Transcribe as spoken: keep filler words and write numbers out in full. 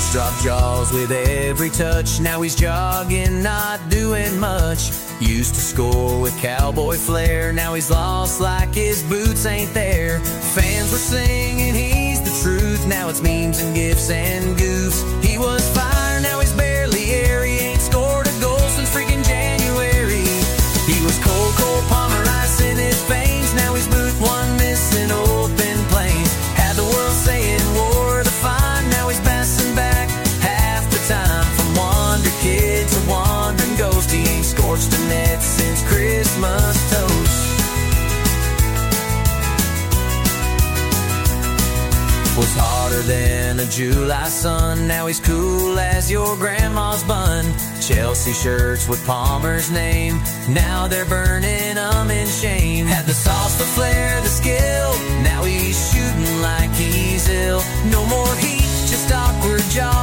Dropped jaws with every touch. Now he's jogging, not doing much. Used to score with cowboy flair. Now he's lost like his boots ain't there. Fans were singing he's the truth. Now it's memes and gifs and goofs. He was fire, now he's barely air. He ain't scored a goal since freaking January. He was cold, cold Palmer, ice in his veins. Now he's Booth, one missing open planes. Had the world saying war the fine. Now he's passing back half the time. From Wonder Kid to wandering ghost. He ain't scorched a net since Christmas toast. Was hotter than a July sun. Now he's cool as your grandma's bun. Chelsea shirts with Palmer's name. Now they're burning them in shame. Had the sauce, the flair, the skill. Now he's shooting like he's ill. No more heat, just awkward jaw.